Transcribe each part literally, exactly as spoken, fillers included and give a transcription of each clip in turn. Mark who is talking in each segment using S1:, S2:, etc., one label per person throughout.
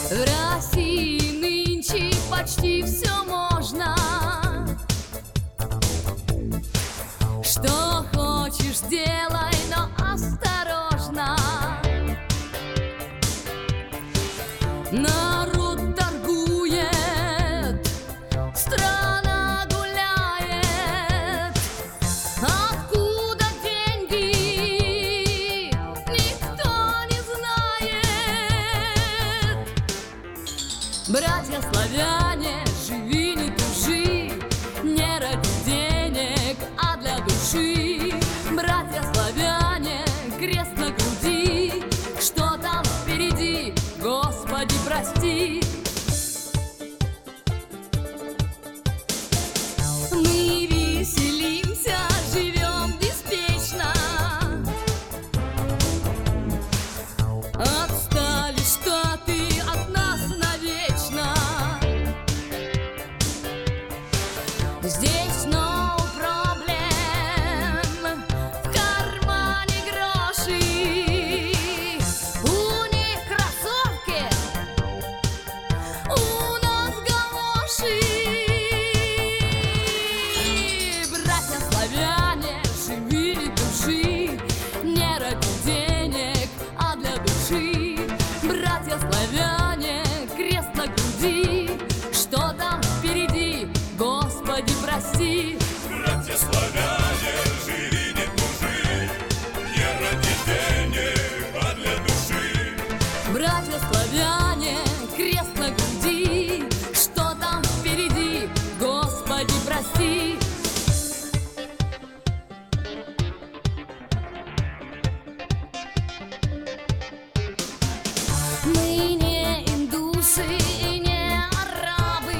S1: В России нынче почти все можно. Что хочешь, делай, но осторожно. Народ торгует, страна гуляет. Откуда деньги, никто не знает. Братья славяне, живи, не тужи, не ради денег, а для души. Братья славяне, крест на груди, что там впереди, Господи, прости. Мы веселимся, живем беспечно. Отстали Штаты от нас навечно. Здесь no problem, в кармане гроши. У них кроссовки, у нас галоши. Братья славяне, живи, не тужи, не ради денег, а для души. Братья славяне, крест на груди, что там впереди, Господи, прости.
S2: Братья славяне, живи, не тужи, не ради денег, а для души.
S1: Братья славяне, крест на груди, что там впереди, Господи, прости. Мы не индусы и не арабы,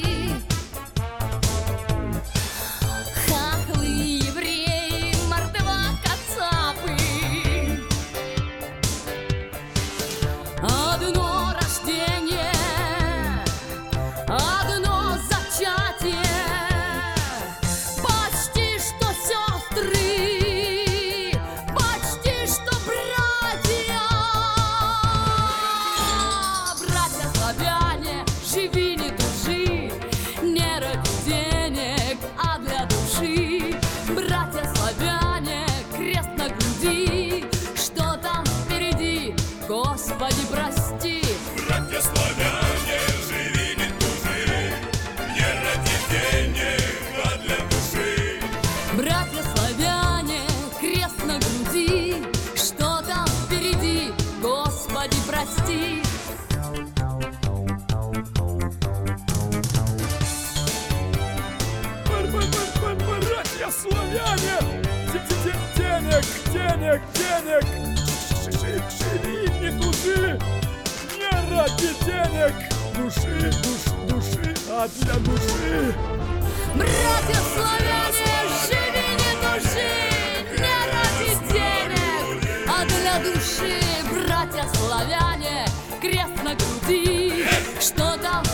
S1: хохлы, евреи, мордва, кацапы. Одно рождение, одно зачатие, почти что сестры, почти что братья. Братья славяне, живи, не тужи, не ради денег, а для души. Братья славяне, крест на груди, что там впереди, Господи, прости.
S2: Братья славяне, живи, не тужи, не ради денег, а для души.
S1: Братья славяне, крест на груди, что там впереди, Господи, прости.
S3: Братья славяне, денег, денег, денег, живи, не тужи, не ради денег, души, душ, души, а для души.
S1: Братья славяне, живи, не тужи, не ради денег, а для души. Братья славяне, крест на груди, что там